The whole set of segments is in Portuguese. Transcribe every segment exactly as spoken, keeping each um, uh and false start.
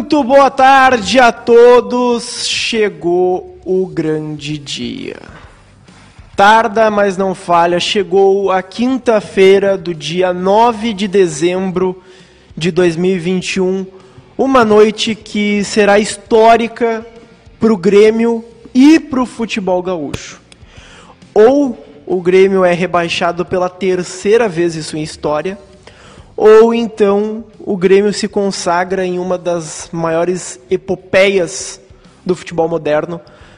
Muito boa tarde a todos, chegou o grande dia. Tarda, mas não falha, chegou a quinta-feira do dia nove de dezembro de dois mil e vinte e um, uma noite que será histórica para o Grêmio e para o futebol gaúcho. Ou o Grêmio é rebaixado pela terceira vez em sua história, ou então o Grêmio se consagra em uma das maiores epopeias do futebol moderno,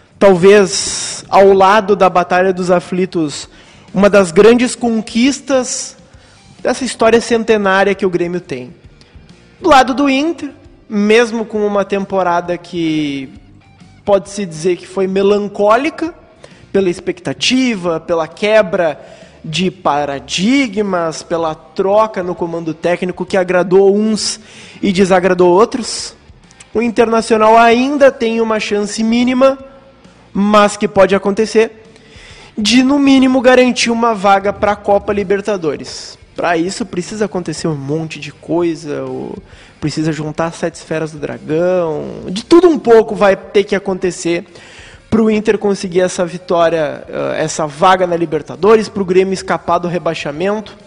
talvez ao lado da Batalha dos Aflitos, uma das grandes conquistas dessa história centenária que o Grêmio tem. Do lado do Inter, mesmo com uma temporada que pode-se dizer que foi melancólica, pela expectativa, pela quebra de paradigmas, pela troca no comando técnico que agradou uns e desagradou outros, o Internacional ainda tem uma chance mínima, mas que pode acontecer, de no mínimo garantir uma vaga para a Copa Libertadores. Para isso precisa acontecer um monte de coisa, ou precisa juntar as sete esferas do dragão, de tudo um pouco vai ter que acontecer para o Inter conseguir essa vitória, essa vaga na Libertadores, para o Grêmio escapar do rebaixamento.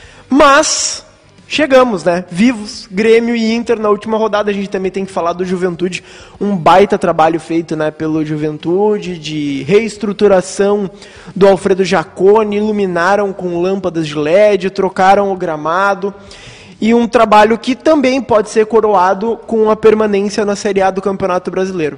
Mas chegamos, né? Vivos, Grêmio e Inter na última rodada. A gente também tem que falar do Juventude, um baita trabalho feito, né, pelo Juventude, de reestruturação do Alfredo Jaconi, iluminaram com lâmpadas de L E D, trocaram o gramado, e um trabalho que também pode ser coroado com a permanência na Série A do Campeonato Brasileiro.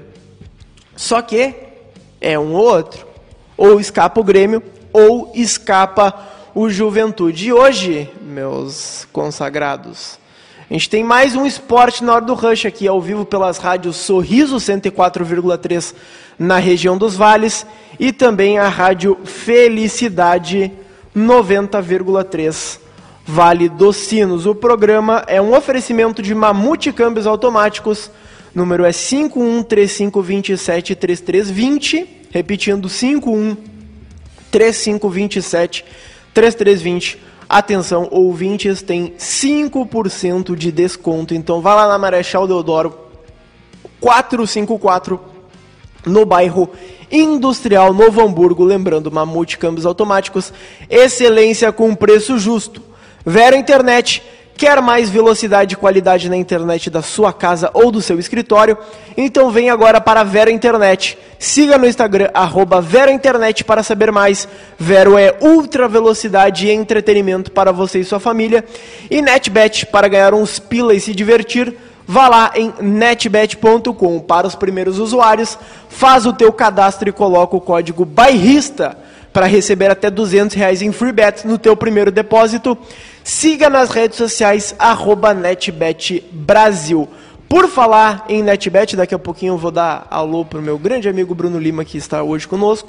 Só que é um ou outro. Ou escapa o Grêmio, ou escapa o Juventude. E hoje, meus consagrados, a gente tem mais um Esporte na Hora do Rush aqui, ao vivo pelas rádios Sorriso cento e quatro vírgula três na região dos Vales e também a rádio Felicidade noventa vírgula três Vale dos Sinos. O programa é um oferecimento de Mamute Câmbios Automáticos. Número é cinco um três cinco dois sete três três dois zero, repetindo cinco um três cinco dois sete três três dois zero. Atenção, ouvintes, tem cinco por cento de desconto, então vá lá na Marechal Deodoro quatrocentos e cinquenta e quatro, no bairro Industrial Novo Hamburgo. Lembrando, Mamute Câmbios Automáticos, excelência com preço justo. Vera Internet. Quer mais velocidade e qualidade na internet da sua casa ou do seu escritório? Então vem agora para a Vera Internet. Siga no Instagram, arroba Vera Internet, para saber mais. Vero é ultra velocidade e entretenimento para você e sua família. E NetBet, para ganhar uns pila e se divertir, vá lá em netbet ponto com. Para os primeiros usuários, faz o teu cadastro e coloca o código bairrista para receber até duzentos reais em free bet no teu primeiro depósito. Siga nas redes sociais, arroba NetBet Brasil. Por falar em NetBet, daqui a pouquinho eu vou dar alô para o meu grande amigo Bruno Lima, que está hoje conosco.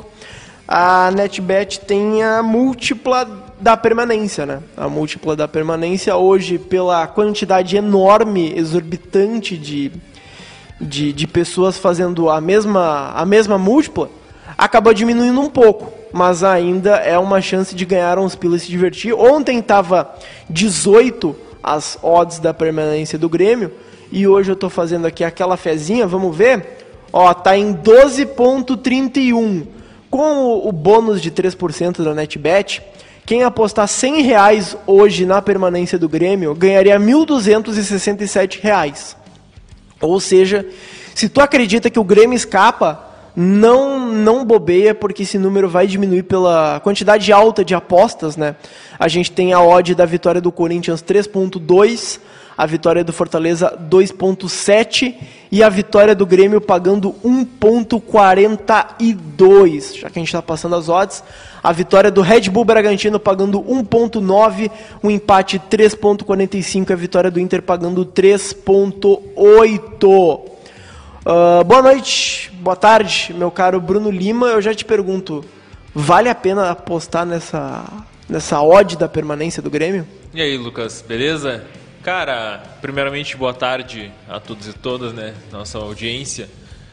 A NetBet tem a múltipla da permanência, né? A múltipla da permanência hoje, pela quantidade enorme, exorbitante de, de, de pessoas fazendo a mesma, a mesma múltipla, acabou diminuindo um pouco, mas ainda é uma chance de ganhar uns pilas e se divertir. Ontem estava dezoito as odds da permanência do Grêmio, e hoje eu estou fazendo aqui aquela fezinha, vamos ver? Ó, tá em doze vírgula trinta e um. Com o, o bônus de três por cento da NetBet, quem apostar cem reais hoje na permanência do Grêmio ganharia mil duzentos e sessenta e sete reais. Ou seja, se tu acredita que o Grêmio escapa, Não, não bobeia, porque esse número vai diminuir pela quantidade alta de apostas, né? A gente tem a odd da vitória do Corinthians três ponto dois, a vitória do Fortaleza dois ponto sete e a vitória do Grêmio pagando um ponto quarenta e dois. Já que a gente está passando as odds, a vitória do Red Bull Bragantino pagando um ponto nove, o empate três ponto quarenta e cinco e a vitória do Inter pagando três ponto oito. Uh, boa noite, boa tarde, meu caro Bruno Lima. Eu já te pergunto, vale a pena apostar nessa, nessa odd da permanência do Grêmio? E aí, Lucas, beleza? Cara, primeiramente, boa tarde a todos e todas, né, nossa audiência.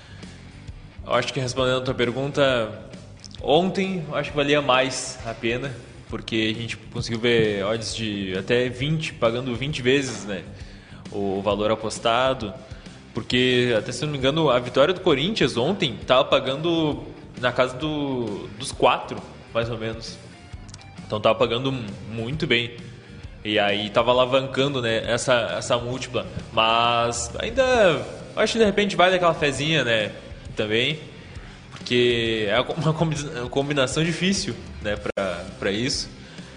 Eu acho que respondendo a tua pergunta, ontem eu acho que valia mais a pena, porque a gente conseguiu ver odds de até vinte, pagando vinte vezes, né, o valor apostado. Porque, até se não me engano, a vitória do Corinthians ontem estava pagando na casa do, dos quatro, mais ou menos. Então estava pagando muito bem. E aí estava alavancando, né, essa, essa múltipla. Mas ainda acho que de repente vale aquela fezinha, né, também. Porque é uma combinação difícil, né, para isso.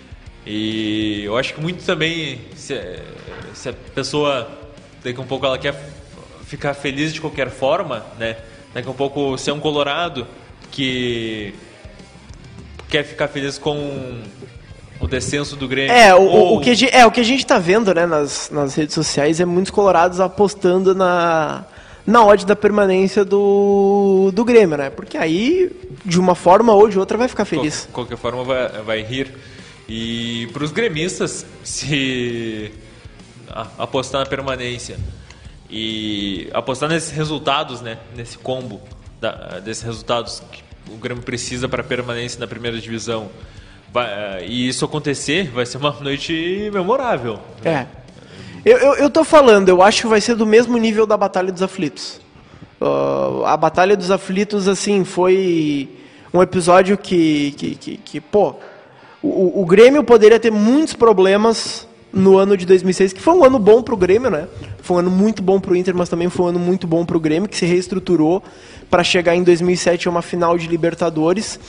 E eu acho que muito também, se, se a pessoa daqui a um pouco ela quer ficar feliz de qualquer forma, né, daqui a um pouco ser um colorado que quer ficar feliz com o descenso do Grêmio. É, o, ou... o, que, a gente, é, o que a gente tá vendo, né, nas, nas redes sociais é muitos colorados apostando na, na odd da permanência do, do Grêmio, né? Porque aí, de uma forma ou de outra, vai ficar feliz. De qualquer forma, vai, vai rir. E para os gremistas, se apostar na permanência e apostar nesses resultados, né, nesse combo da, desses resultados que o Grêmio precisa para a permanência na primeira divisão, vai, e isso acontecer, vai ser uma noite memorável. É. Eu, eu, eu tô falando, eu acho que vai ser do mesmo nível da Batalha dos Aflitos. Uh, a Batalha dos Aflitos, assim, foi um episódio que, que, que, que pô, o, o Grêmio poderia ter muitos problemas no ano de dois mil e seis, que foi um ano bom pro Grêmio, né? Foi um ano muito bom pro Inter, mas também foi um ano muito bom pro Grêmio, que se reestruturou para chegar em dois mil e sete a uma final de Libertadores.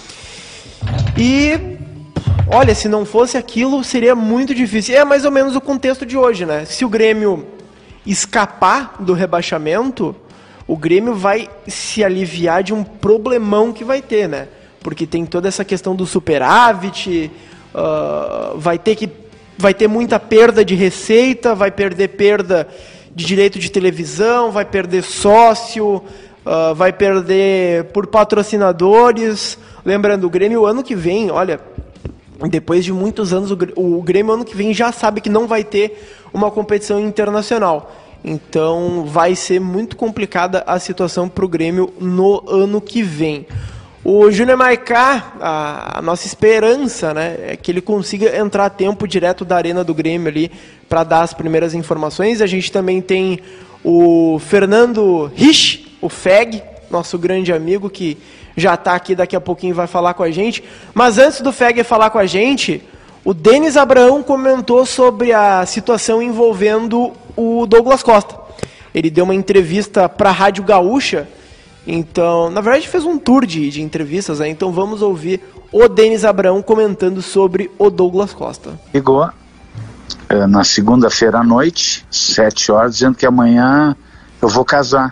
E, olha, se não fosse aquilo, seria muito difícil. É mais ou menos o contexto de hoje, né? Se o Grêmio escapar do rebaixamento, o Grêmio vai se aliviar de um problemão que vai ter, né? Porque tem toda essa questão do superávit, uh, vai ter que vai ter muita perda de receita, vai perder perda de direito de televisão, vai perder sócio, uh, vai perder por patrocinadores. Lembrando, o Grêmio ano que vem, olha, depois de muitos anos, o Grêmio ano que vem já sabe que não vai ter uma competição internacional. Então vai ser muito complicada a situação para o Grêmio no ano que vem. O Júnior Maicá, a, a nossa esperança, né, é que ele consiga entrar a tempo direto da arena do Grêmio ali para dar as primeiras informações. A gente também tem o Fernando Rich, o F E G, nosso grande amigo, que já está aqui, daqui a pouquinho vai falar com a gente. Mas antes do F E G falar com a gente, o Denis Abraão comentou sobre a situação envolvendo o Douglas Costa. Ele deu uma entrevista para a Rádio Gaúcha. Então, na verdade, fez um tour de, de entrevistas, né? Então vamos ouvir o Denis Abraão comentando sobre o Douglas Costa. Ligou é, na segunda-feira à noite, sete horas, dizendo que amanhã eu vou casar.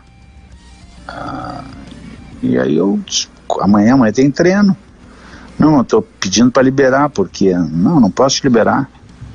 Ah, e aí eu disse, amanhã, amanhã tem treino. Não, eu estou pedindo para liberar, porque não, não posso te liberar.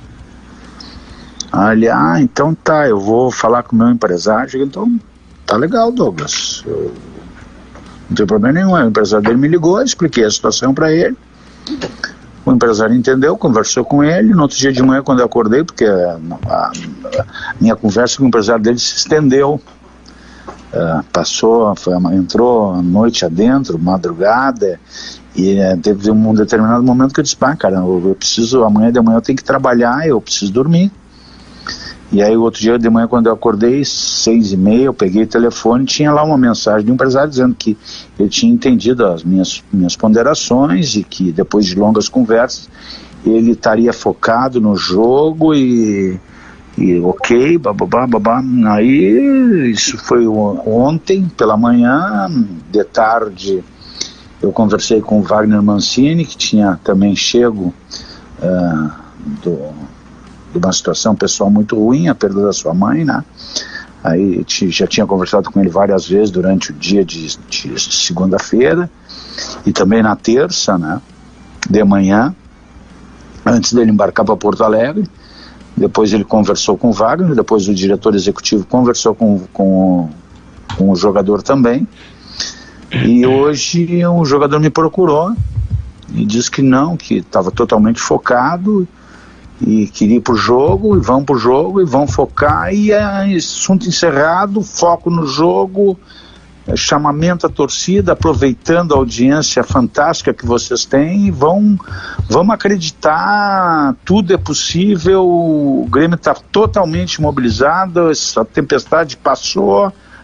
Aí ele, ah, então tá, eu vou falar com o meu empresário. Então, tá legal, Douglas. Eu não tem problema nenhum. O empresário dele me ligou, expliquei a situação para ele. O empresário entendeu, conversou com ele. No outro dia de manhã, quando eu acordei, porque a, a, a minha conversa com o empresário dele se estendeu. Uh, passou, foi, entrou a noite adentro, madrugada, e uh, teve um determinado momento que eu disse, pá, cara, eu, eu preciso, amanhã de manhã eu tenho que trabalhar, eu preciso dormir. E aí o outro dia de manhã, quando eu acordei, seis e meia, eu peguei o telefone, tinha lá uma mensagem de um empresário dizendo que ele tinha entendido as minhas, minhas ponderações e que depois de longas conversas ele estaria focado no jogo e, e ok, bababá, babá. Aí isso foi ontem pela manhã, de tarde eu conversei com o Wagner Mancini, que tinha também chego uh, do... de uma situação pessoal muito ruim, a perda da sua mãe, né? Aí já tinha conversado com ele várias vezes durante o dia de, de segunda-feira e também na terça, né? De manhã, antes dele embarcar para Porto Alegre. Depois ele conversou com o Wagner, depois o diretor executivo conversou com, com, com o jogador também. E hoje o jogador me procurou e disse que não, que estava totalmente focado e queria ir pro jogo, e vão pro jogo, e vão focar, e é assunto encerrado, foco no jogo, é chamamento à torcida, aproveitando a audiência fantástica que vocês têm, e vão, vamos acreditar, tudo é possível, o Grêmio está totalmente mobilizado, essa tempestade passou,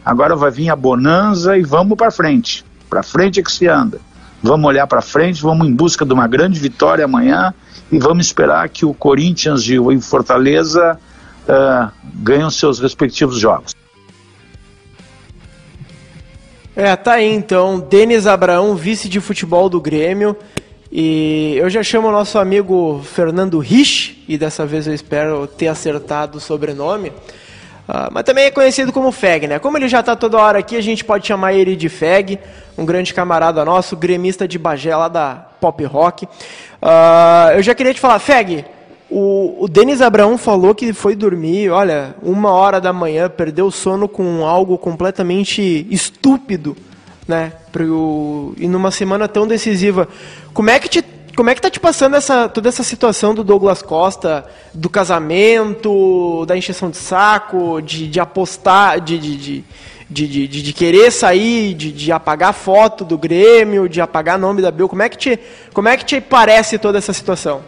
Agora vai vir a bonança e vamos para frente. Para frente é que se anda. Vamos olhar para frente, vamos em busca de uma grande vitória amanhã e vamos esperar que o Corinthians e o Fortaleza uh, ganhem seus respectivos jogos. É, tá aí então, Denis Abraão, vice de futebol do Grêmio, e eu já chamo o nosso amigo Fernando Rich, e dessa vez eu espero ter acertado o sobrenome, uh, mas também é conhecido como Feg, né? Como ele já tá toda hora aqui, a gente pode chamar ele de Feg, um grande camarada nosso, gremista de Bagé, lá da Pop Rock. Uh, eu já queria te falar, Feg, o, o Denis Abraão falou que foi dormir, olha, uma hora da manhã, perdeu o sono com algo completamente estúpido, né? Pro, e numa semana tão decisiva. Como é que te, como é que tá te passando essa, toda essa situação do Douglas Costa, do casamento, da encheção de saco, de, de apostar, de, de, de, de, de, de, de querer sair, de, de apagar foto do Grêmio, de apagar nome da Bel? Como é que te, como é que te parece toda essa situação?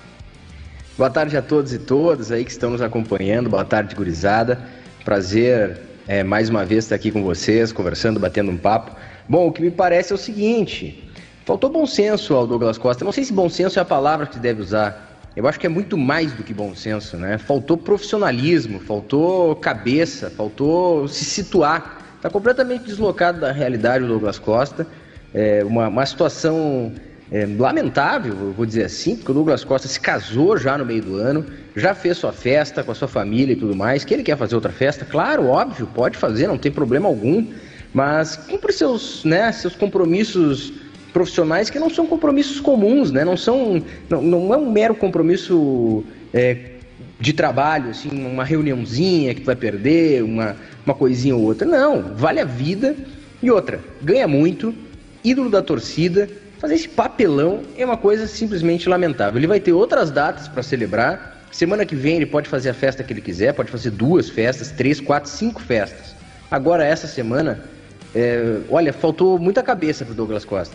Boa tarde a todos e todas aí que estão nos acompanhando. Boa tarde, gurizada. Prazer é, mais uma vez estar aqui com vocês, conversando, batendo um papo. Bom, o que me parece é o seguinte: faltou bom senso ao Douglas Costa. Não sei se bom senso é a palavra que se deve usar. Eu acho que é muito mais do que bom senso, né? Faltou profissionalismo, faltou cabeça, faltou se situar. Está completamente deslocado da realidade o Douglas Costa. É uma, uma situação... É lamentável, eu vou dizer assim, porque o Douglas Costa se casou já no meio do ano, já fez sua festa com a sua família e tudo mais, que ele quer fazer outra festa, claro, óbvio, pode fazer, não tem problema algum, mas cumpre seus, né, seus compromissos profissionais, que não são compromissos comuns, né, não, são, não, não é um mero compromisso é, de trabalho, assim, uma reuniãozinha que tu vai perder, uma, uma coisinha ou outra, não, vale a vida. E outra, ganha muito, ídolo da torcida. Fazer esse papelão é uma coisa simplesmente lamentável. Ele vai ter outras datas para celebrar. Semana que vem ele pode fazer a festa que ele quiser, pode fazer duas festas, três, quatro, cinco festas. Agora, essa semana, é, olha, faltou muita cabeça pro Douglas Costa.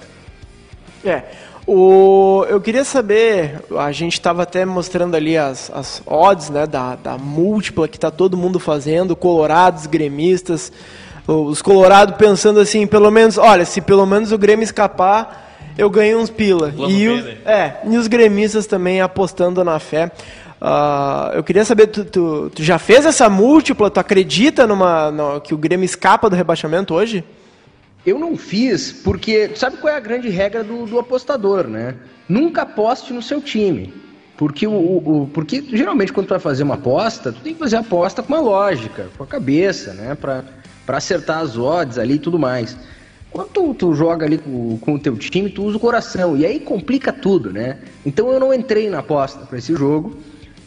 É, o, eu queria saber, a gente estava até mostrando ali as, as odds, né, da, da múltipla que está todo mundo fazendo, colorados, gremistas, os colorados pensando assim, pelo menos, olha, se pelo menos o Grêmio escapar, eu ganhei uns pila. E, o, é, e os gremistas também apostando na fé. Uh, eu queria saber, tu, tu, tu já fez essa múltipla? Tu acredita numa, no, que o Grêmio escapa do rebaixamento hoje? Eu não fiz, porque sabe qual é a grande regra do, do apostador, né? Nunca aposte no seu time. Porque, o, o, porque geralmente quando tu vai fazer uma aposta, tu tem que fazer a aposta com uma lógica, com a cabeça, né? Pra, pra acertar as odds ali e tudo mais. Quando tu, tu joga ali com, com o teu time, tu usa o coração, e aí complica tudo, né? Então eu não entrei na aposta para esse jogo,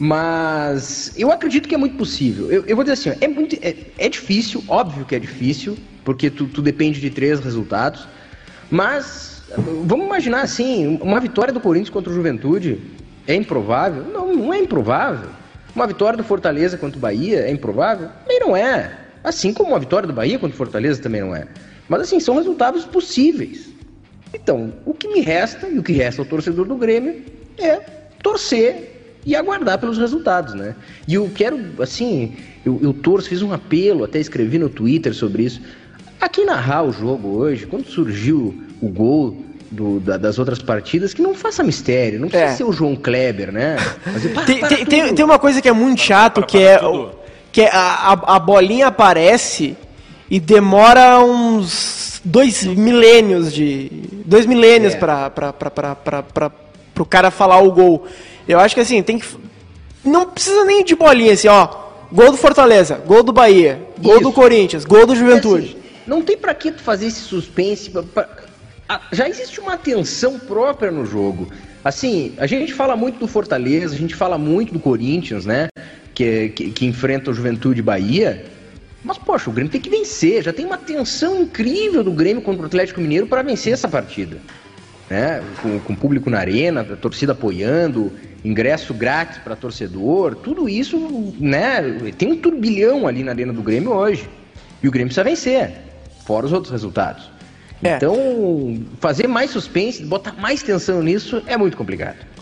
mas eu acredito que é muito possível. Eu, eu vou dizer assim, é, muito, é, é difícil, óbvio que é difícil, porque tu, tu depende de três resultados, mas vamos imaginar assim, uma vitória do Corinthians contra o Juventude é improvável? Não, não é improvável. Uma vitória do Fortaleza contra o Bahia é improvável? Também não é. Assim como uma vitória do Bahia contra o Fortaleza também não é. Mas assim, são resultados possíveis. Então, o que me resta, e o que resta ao torcedor do Grêmio, é torcer e aguardar pelos resultados, né? E eu quero, assim, eu, eu torço, fiz um apelo, até escrevi no Twitter sobre isso. Aqui narrar o jogo hoje, quando surgiu o gol do, da, das outras partidas, que não faça mistério, não precisa é. ser o João Kleber, né? Mas, para, tem, para tem, tem, tem uma coisa que é muito chato, que é, que é a, a, a bolinha aparece... E demora uns dois milênios de. Dois milênios é. pra, pra, pra, pra, pra, pra, pro cara falar o gol. Eu acho que assim, tem que. Não precisa nem de bolinha, assim, ó. Gol do Fortaleza, gol do Bahia, gol Isso. do Corinthians, gol do Juventude. É assim, não tem pra que tu fazer esse suspense. Pra, pra, a, já existe uma tensão própria no jogo. Assim, a gente fala muito do Fortaleza, a gente fala muito do Corinthians, né? Que, que, que enfrenta o Juventude e Bahia. Mas, poxa, o Grêmio tem que vencer. Já tem uma tensão incrível do Grêmio contra o Atlético Mineiro para vencer essa partida. Né? Com, com o público na arena, a torcida apoiando, ingresso grátis para torcedor, tudo isso, né? Tem um turbilhão ali na arena do Grêmio hoje. E o Grêmio precisa vencer, fora os outros resultados. É. Então, fazer mais suspense, botar mais tensão nisso é muito complicado.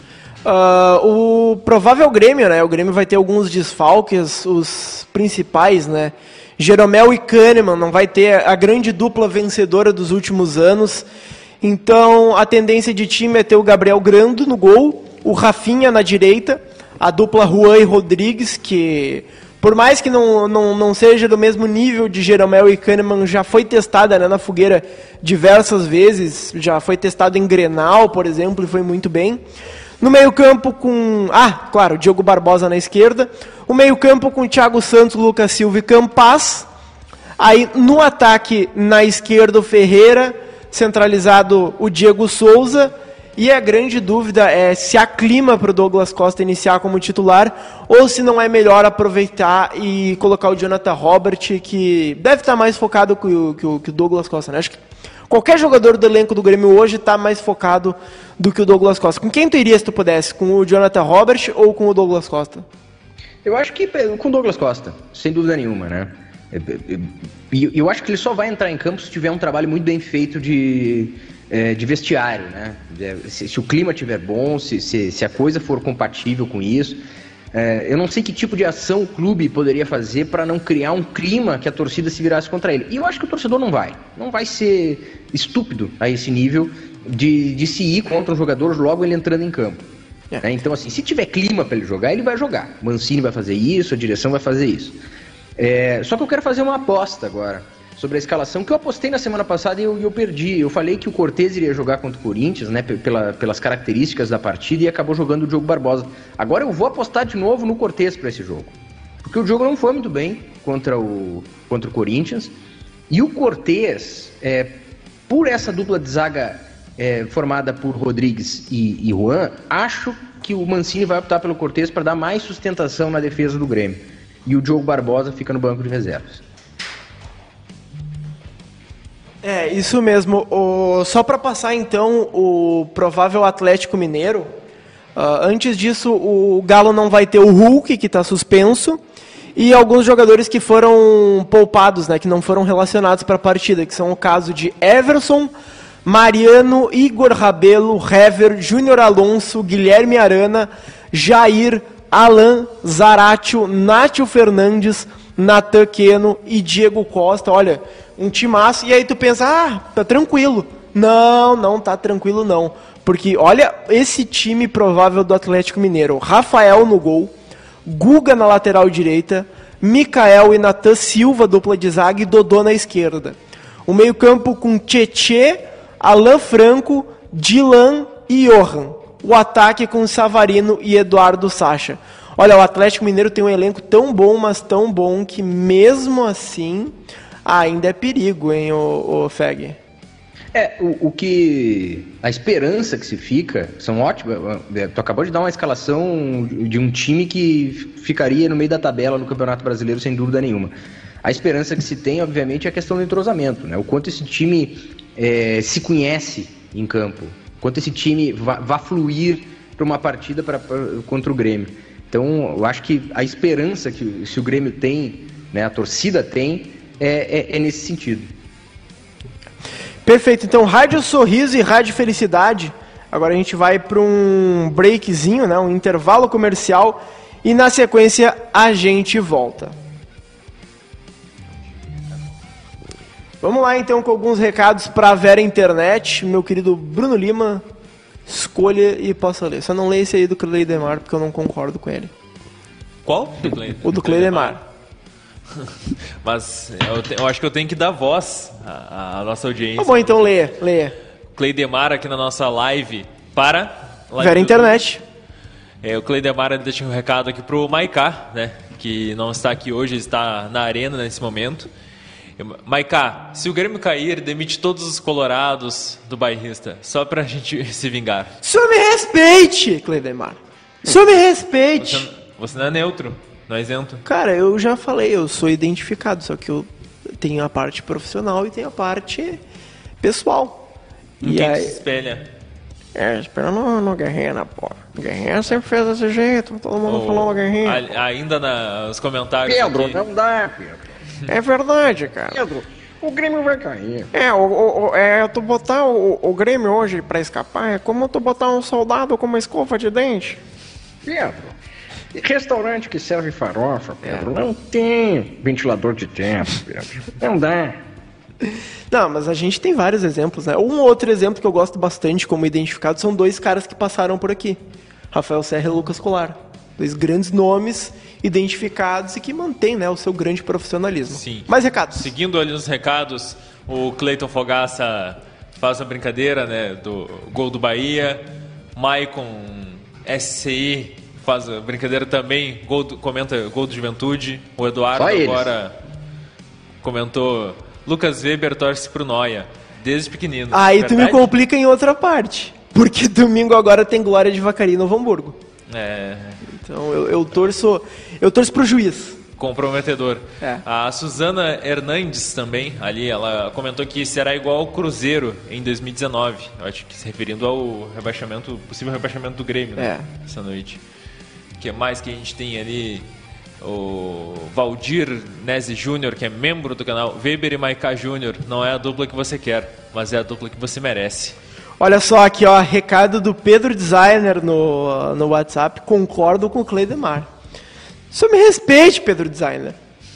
Uh, o provável Grêmio, né? O Grêmio vai ter alguns desfalques, os principais, né? Jeromel e Kahneman, não vai ter a grande dupla vencedora dos últimos anos. Então, a tendência de time é ter o Gabriel Grando no gol, o Rafinha na direita, a dupla Juan e Rodrigues, que por mais que não, não, não seja do mesmo nível de Jeromel e Kahneman, já foi testada, né, na fogueira diversas vezes, já foi testado em Grenal, por exemplo, e foi muito bem. No meio-campo com... Ah, claro, Diogo Barbosa na esquerda. O meio-campo com Thiago Santos, Lucas Silva e Campas. Aí, no ataque, na esquerda, o Ferreira. Centralizado, o Diego Souza. E a grande dúvida é se há clima para o Douglas Costa iniciar como titular ou se não é melhor aproveitar e colocar o Jonathan Robert, que deve estar mais focado que o, que o, que o Douglas Costa, né? Acho que qualquer jogador do elenco do Grêmio hoje está mais focado do que o Douglas Costa. Com quem tu iria se tu pudesse? Com o Jonathan Robert ou com o Douglas Costa? Eu acho que com o Douglas Costa, sem dúvida nenhuma, né? E eu acho que ele só vai entrar em campo se tiver um trabalho muito bem feito de, de vestiário, né? Se, se o clima estiver bom, se, se, se a coisa for compatível com isso. É, eu não sei que tipo de ação o clube poderia fazer para não criar um clima que a torcida se virasse contra ele. E eu acho que o torcedor não vai. Não vai ser estúpido a esse nível de, de se ir contra um jogador logo ele entrando em campo. É. Né? Então, assim, se tiver clima para ele jogar, ele vai jogar. Mancini vai fazer isso, a direção vai fazer isso. É, só que eu quero fazer uma aposta agora sobre a escalação que eu apostei na semana passada e eu, eu perdi. Eu falei que o Cortez iria jogar contra o Corinthians, né, pela, pelas características da partida, e acabou jogando o Diogo Barbosa. Agora eu vou apostar de novo no Cortez para esse jogo, porque o jogo não foi muito bem contra o, contra o Corinthians, e o Cortez, é, por essa dupla de zaga é, formada por Rodrigues e, e Juan, acho que o Mancini vai optar pelo Cortez para dar mais sustentação na defesa do Grêmio, e o Diogo Barbosa fica no banco de reservas. É, isso mesmo. O... Só para passar, então, o provável Atlético Mineiro. Uh, antes disso, o Galo não vai ter o Hulk, que está suspenso, e alguns jogadores que foram poupados, né, que não foram relacionados para a partida, que são o caso de Everson, Mariano, Igor Rabelo, Hever, Júnior Alonso, Guilherme Arana, Jair, Alan, Zaratio, Nátio Fernandes, Natan Queno e Diego Costa. Olha, um timaço. E aí tu pensa, ah, tá tranquilo. Não, não tá tranquilo não. Porque olha esse time provável do Atlético Mineiro. Rafael no gol, Guga na lateral direita, Mikael e Natan Silva, dupla de zaga, e Dodô na esquerda. O meio campo com Tchê, Alan Franco, Dylan e Johan. O ataque com Savarino e Eduardo Sacha. Olha, o Atlético Mineiro tem um elenco tão bom, mas tão bom, que mesmo assim ainda é perigo, hein, o, o Feg? É, o, o que... A esperança que se fica, são ótimas... Tu acabou de dar uma escalação de um time que ficaria no meio da tabela no Campeonato Brasileiro, sem dúvida nenhuma. A esperança que se tem, obviamente, é a questão do entrosamento, né? O quanto esse time é, se conhece em campo, o quanto esse time vai, vai fluir para uma partida pra, pra, contra o Grêmio. Então, eu acho que a esperança que se o Grêmio tem, né, a torcida tem, é, é, é nesse sentido. Perfeito. Então, Rádio Sorriso e Rádio Felicidade. Agora a gente vai para um breakzinho, né, um intervalo comercial, e na sequência a gente volta. Vamos lá então com alguns recados para a Vera Internet. Meu querido Bruno Lima, escolha e possa ler. Só não leia esse aí do Cleidemar, porque eu não concordo com ele. Qual? O do Cleidemar. Mas eu, te, eu acho que eu tenho que dar voz à, à nossa audiência. Tá bom, então leia, leia. Cleidemar aqui na nossa live para... Live Vera Internet. É, o Cleidemar ele deixa um recado aqui pro Maiká, né? Que não está aqui hoje, está na arena nesse momento. Maiká, se o Grêmio cair, demite todos os colorados do bairrista, só pra gente se vingar. Só me respeite, Cleidemar. Só me respeite. Você, você não é neutro, não é isento. Cara, eu já falei, eu sou identificado, só que eu tenho a parte profissional e tenho a parte pessoal. Em e quem aí... se espelha? É, espera no, no Guerreiro, pô. Guerreiro sempre fez desse jeito, todo mundo oh, falou Guerreiro. A, ainda na, nos comentários Pedro, aqui... não dá, Pedro. É verdade, cara. Pedro, O Grêmio vai cair. É, o, o, o- é tu botar o, o Grêmio hoje pra escapar é como tu botar um soldado com uma escova de dente. Pedro, restaurante que serve farofa, Pedro, não tem ventilador de tempo, Pedro. Não dá. Não, mas a gente tem vários exemplos, né? Um outro exemplo que eu gosto bastante como identificado são dois caras que passaram por aqui. Rafael Serra e Lucas Colar. Dois grandes nomes identificados e que mantêm, né, o seu grande profissionalismo. Sim. Mais recados. Seguindo ali nos recados, o Cleiton Fogaça faz a brincadeira, né, do gol do Bahia. Maicon S C I faz a brincadeira também, gol do, comenta gol do Juventude. O Eduardo Só eles. agora comentou, Lucas Weber torce pro Noia, desde pequenino. Aí tu me Verdade? complica em outra parte. Porque domingo agora tem Glória de Vacaria e Novo Hamburgo. É, Então eu, eu torço eu torço pro juiz. comprometedor. É. A Suzana Hernandes também, ali, ela comentou que será igual ao Cruzeiro em dois mil e dezenove. Eu acho que se referindo ao rebaixamento, possível rebaixamento do Grêmio, né, É. essa noite. O que mais que a gente tem ali? O Valdir Nese Júnior, que é membro do canal. Weber e Maiká Júnior, não é a dupla que você quer, mas é a dupla que você merece. Olha só aqui, ó, recado do Pedro Designer no, no WhatsApp. Concordo com o Cleidemar. Só me respeite, Pedro Designer.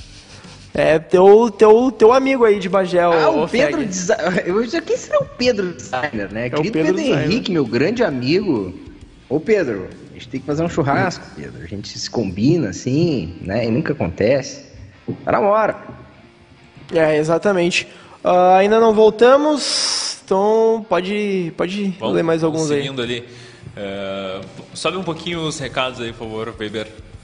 É teu, teu, teu amigo aí de Bagé. Ah, ô, o Pedro Feg. Designer. Eu já quem será o Pedro Designer, né? o Querido Pedro Pedro Designer. Henrique, meu grande amigo. Ô, Pedro, a gente tem que fazer um churrasco, Pedro. A gente se combina assim, né? E nunca acontece. Tá na hora. É, exatamente. Ah, ainda não voltamos, então pode, pode Vamos, ler mais vamos alguns aí. seguindo ali. É, sobe um pouquinho os recados aí, por favor, Weber.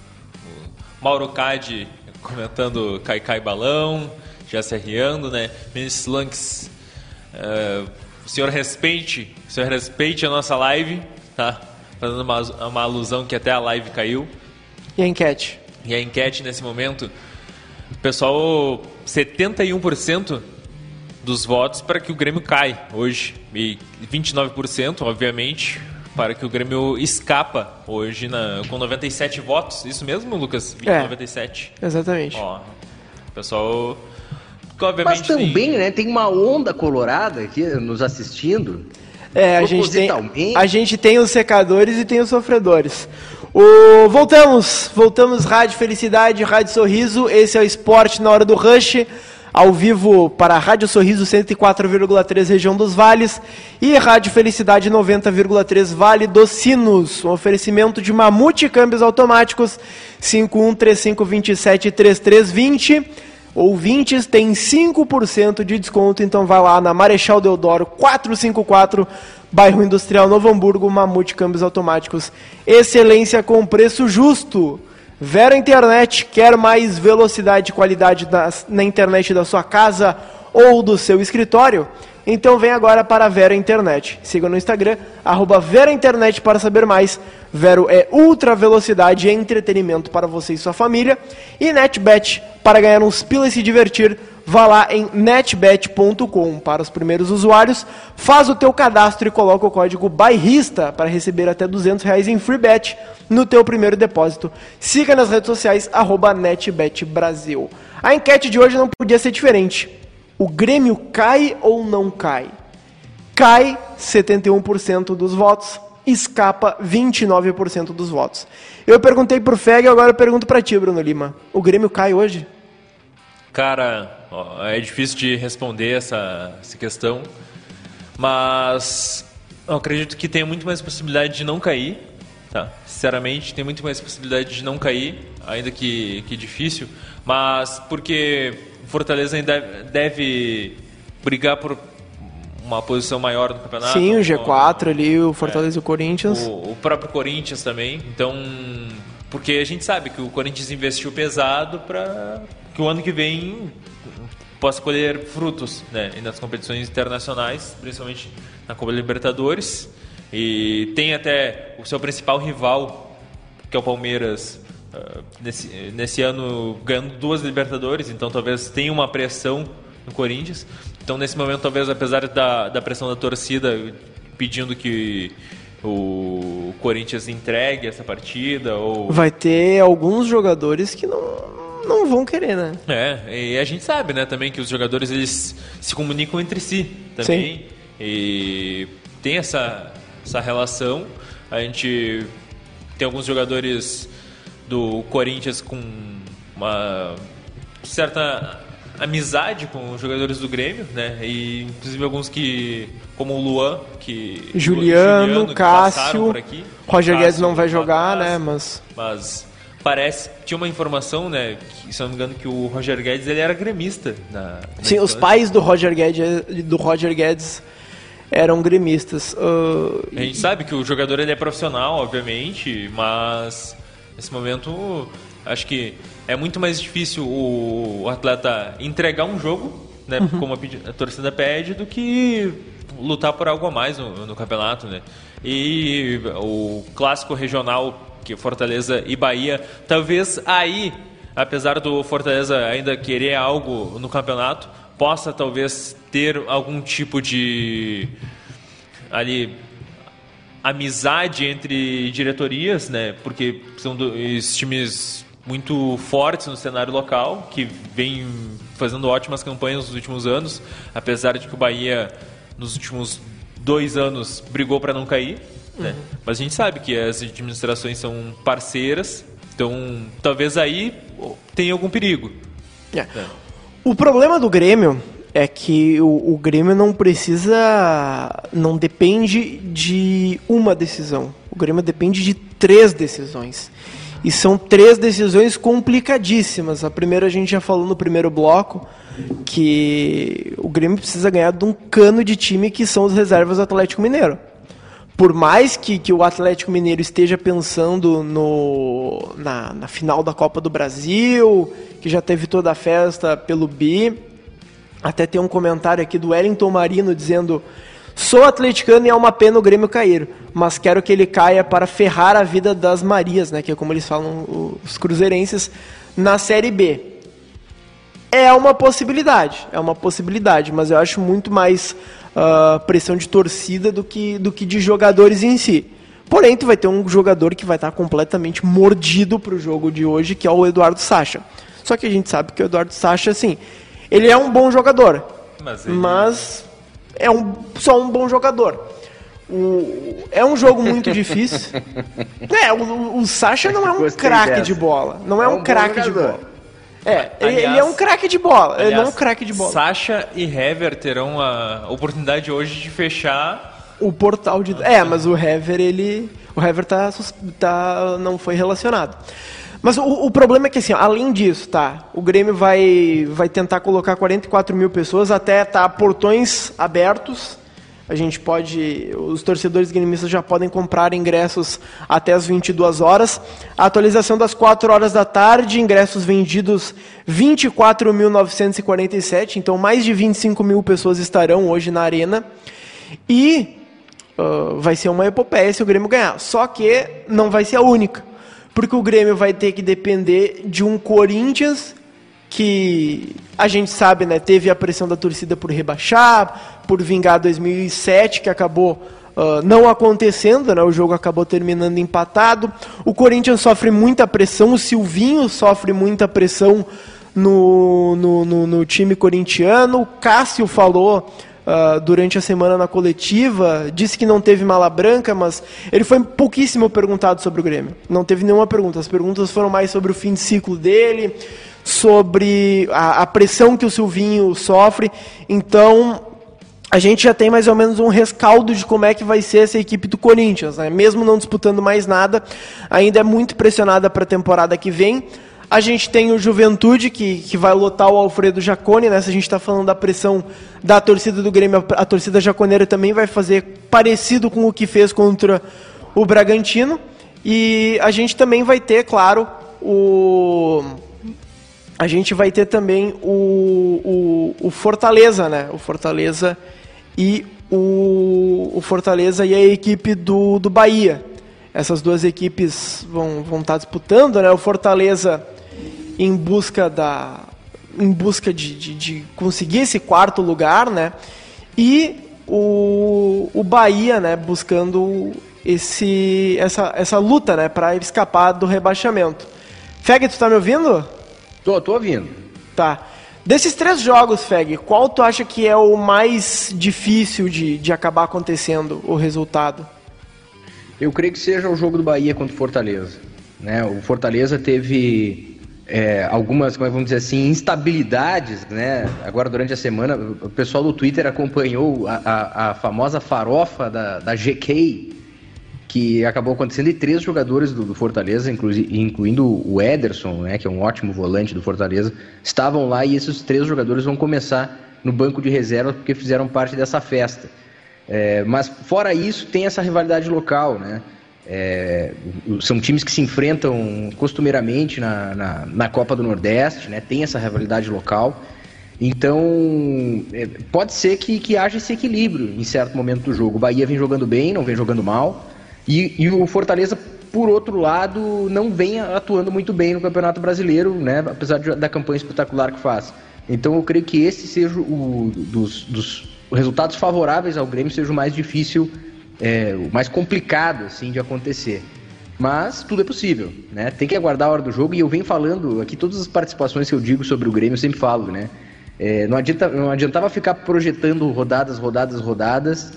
O Mauro Cade comentando Cai Cai Balão, já se arriando, né? Minis Lanks, é, o senhor respeite, o senhor respeite a nossa live, tá? Fazendo uma, uma alusão que até a live caiu. E a enquete? E a enquete nesse momento, o pessoal, setenta e um por cento dos votos para que o Grêmio cai hoje. E vinte e nove por cento, obviamente, para que o Grêmio escapa hoje na, com noventa e sete votos. Isso mesmo, Lucas? É. noventa e sete. Exatamente. Ó, o pessoal... que obviamente Mas também, tem- né? Tem uma onda colorada aqui nos assistindo. É, a gente, tem, Propositalmente. a gente tem os secadores e tem os sofredores. O, voltamos, voltamos, Rádio Felicidade, Rádio Sorriso, esse é o Esporte na Hora do Rush, ao vivo para a Rádio Sorriso cento e quatro vírgula três região dos Vales e Rádio Felicidade noventa vírgula três Vale dos Sinos, um oferecimento de Mamute Câmbios Automáticos, cinco um três cinco dois sete três três dois zero. Ouvintes tem cinco por cento de desconto, então vai lá na Marechal Deodoro quatrocentos e cinquenta e quatro, bairro Industrial Novo Hamburgo, Mamute Câmbios Automáticos. Excelência com preço justo. Vera Internet, quer mais velocidade e qualidade na, na internet da sua casa ou do seu escritório? Então vem agora para a Vera Internet. Siga no Instagram, arroba Vera Internet para saber mais. Vero é ultra velocidade e entretenimento para você e sua família. E NetBet, para ganhar uns pila e se divertir, vá lá em netbet ponto com. Para os primeiros usuários, faz o teu cadastro e coloca o código bairrista para receber até duzentos reais em free bet no teu primeiro depósito. Siga nas redes sociais, arroba NetBetBrasil. A enquete de hoje não podia ser diferente. O Grêmio cai ou não cai? Cai setenta e um por cento dos votos, escapa vinte e nove por cento dos votos. Eu perguntei pro Feg, agora eu pergunto pra ti, Bruno Lima. O Grêmio cai hoje? Cara, ó, é difícil de responder essa, essa questão, mas eu acredito que tem muito mais possibilidade de não cair, tá? Sinceramente, tem muito mais possibilidade de não cair, ainda que, que difícil, mas porque o Fortaleza ainda deve brigar por uma posição maior no campeonato. Sim, o G quatro o, ali, o Fortaleza e o Corinthians. O, o próprio Corinthians também, então... Porque a gente sabe que o Corinthians investiu pesado para que o ano que vem possa colher frutos, né, nas competições internacionais, principalmente na Copa Libertadores. E tem até o seu principal rival, que é o Palmeiras, uh, nesse, nesse ano ganhando duas Libertadores, então talvez tenha uma pressão no Corinthians. Então nesse momento, talvez, apesar da, da pressão da torcida pedindo que o Corinthians entregue essa partida, ou... Vai ter alguns jogadores que não, não vão querer, né? É, e a gente sabe, né, também que os jogadores eles se comunicam entre si também. Sim. E tem essa, essa relação. A gente tem alguns jogadores do Corinthians com uma certa amizade com os jogadores do Grêmio, né? E inclusive alguns que, como o Luan, que Juliano, Juliano Cássio, por aqui. Roger Cássio, Guedes não vai jogar, Cássio, né? Mas mas parece, tinha uma informação, né, que, se não me engano, que o Roger Guedes ele era gremista na, na sim, os pais do Roger Guedes, do Roger Guedes eram gremistas. Uh, a gente e... sabe que o jogador ele é profissional, obviamente, mas nesse momento acho que é muito mais difícil o, o atleta entregar um jogo, né, uhum. como a, a torcida pede, do que lutar por algo a mais no, no campeonato, né? E o clássico regional, que é Fortaleza e Bahia, talvez aí, apesar do Fortaleza ainda querer algo no campeonato, possa talvez ter algum tipo de ali amizade entre diretorias, né? Porque são dois times muito fortes no cenário local, que vem fazendo ótimas campanhas nos últimos anos, apesar de que o Bahia nos últimos dois anos brigou para não cair, né? Uhum. Mas a gente sabe que as administrações são parceiras, então talvez aí tenha algum perigo. É. É. O problema do Grêmio é que o, o Grêmio não precisa, não depende de uma decisão. O Grêmio depende de três decisões. E são três decisões complicadíssimas. A primeira a gente já falou no primeiro bloco, que o Grêmio precisa ganhar de um cano de time que são os reservas do Atlético Mineiro. Por mais que, que o Atlético Mineiro esteja pensando no, na, na final da Copa do Brasil, que já teve toda a festa pelo bi, até tem um comentário aqui do Wellington Marino dizendo: sou atleticano e é uma pena o Grêmio cair, mas quero que ele caia para ferrar a vida das Marias, né, que é como eles falam os cruzeirenses, na Série B. É uma possibilidade, é uma possibilidade, mas eu acho muito mais uh, pressão de torcida do que, do que de jogadores em si. Porém, tu vai ter um jogador que vai estar completamente mordido para o jogo de hoje, que é o Eduardo Sacha. Só que a gente sabe que o Eduardo Sacha, assim, ele é um bom jogador, mas, ele... mas é um, só um bom jogador. O, é um jogo muito difícil. É, o, o Sacha não é um craque de bola. Não é, é um, um craque de bola. É, aliás, ele é um craque de bola. Aliás, ele não é um craque de bola. Sacha e Hever terão a oportunidade hoje de fechar o portal de. É, mas o Hever, ele. O Hever tá, tá, não foi relacionado. Mas o, o problema é que, assim, além disso, tá? O Grêmio vai, vai tentar colocar quarenta e quatro mil pessoas, até tá portões abertos. A gente pode, os torcedores gremistas já podem comprar ingressos até as vinte e duas horas. A atualização das quatro horas da tarde, ingressos vendidos vinte e quatro mil novecentos e quarenta e sete, então mais de vinte e cinco mil pessoas estarão hoje na arena. E uh, vai ser uma epopeia se o Grêmio ganhar. Só que não vai ser a única, porque o Grêmio vai ter que depender de um Corinthians que a gente sabe, né, teve a pressão da torcida por rebaixar, por vingar dois mil e sete, que acabou uh, não acontecendo, né, o jogo acabou terminando empatado. O Corinthians sofre muita pressão, o Silvinho sofre muita pressão no, no, no, no time corintiano. O Cássio falou uh, durante a semana na coletiva, disse que não teve mala branca, mas ele foi pouquíssimo perguntado sobre o Grêmio. Não teve nenhuma pergunta, as perguntas foram mais sobre o fim de ciclo dele, sobre a, a pressão que o Silvinho sofre. Então, a gente já tem mais ou menos um rescaldo de como é que vai ser essa equipe do Corinthians, né? Mesmo não disputando mais nada, ainda é muito pressionada para a temporada que vem. A gente tem o Juventude, que, que vai lotar o Alfredo Jaconi, né? Se a gente está falando da pressão da torcida do Grêmio, a torcida jaconeira também vai fazer parecido com o que fez contra o Bragantino. E a gente também vai ter, claro, o... A gente vai ter também o, o, o Fortaleza, né? O Fortaleza e o, o Fortaleza e a equipe do, do Bahia. Essas duas equipes vão, vão estar disputando, né? O Fortaleza em busca da em busca de, de, de conseguir esse quarto lugar, né? E o, o Bahia, né? Buscando esse essa, essa luta, né? Para escapar do rebaixamento. Feg, tu tá me ouvindo? Tô, tô ouvindo. Tá. Desses três jogos, Feg, qual tu acha que é o mais difícil de, de acabar acontecendo o resultado? Eu creio que seja o jogo do Bahia contra o Fortaleza. Né? O Fortaleza teve é, algumas, como é, vamos dizer assim, instabilidades, né? Agora durante a semana, o pessoal do Twitter acompanhou a, a, a famosa farofa da, da G K, que acabou acontecendo, e três jogadores do, do Fortaleza, inclu, incluindo o Ederson, né, que é um ótimo volante do Fortaleza, estavam lá, e esses três jogadores vão começar no banco de reserva porque fizeram parte dessa festa. É, mas fora isso, tem essa rivalidade local, né? É, são times que se enfrentam costumeiramente na, na, na Copa do Nordeste, né? Tem essa rivalidade local. Então, é, pode ser que, que haja esse equilíbrio em certo momento do jogo. O Bahia vem jogando bem, não vem jogando mal. E, e o Fortaleza, por outro lado, não vem atuando muito bem no Campeonato Brasileiro, né? Apesar de, da campanha espetacular que faz. Então eu creio que esse seja o dos, dos resultados favoráveis ao Grêmio, seja o mais difícil, é, o mais complicado assim, de acontecer. Mas tudo é possível, né? Tem que aguardar a hora do jogo, e eu venho falando aqui, todas as participações que eu digo sobre o Grêmio, eu sempre falo, né? É, não, adianta, não adiantava ficar projetando rodadas, rodadas, rodadas,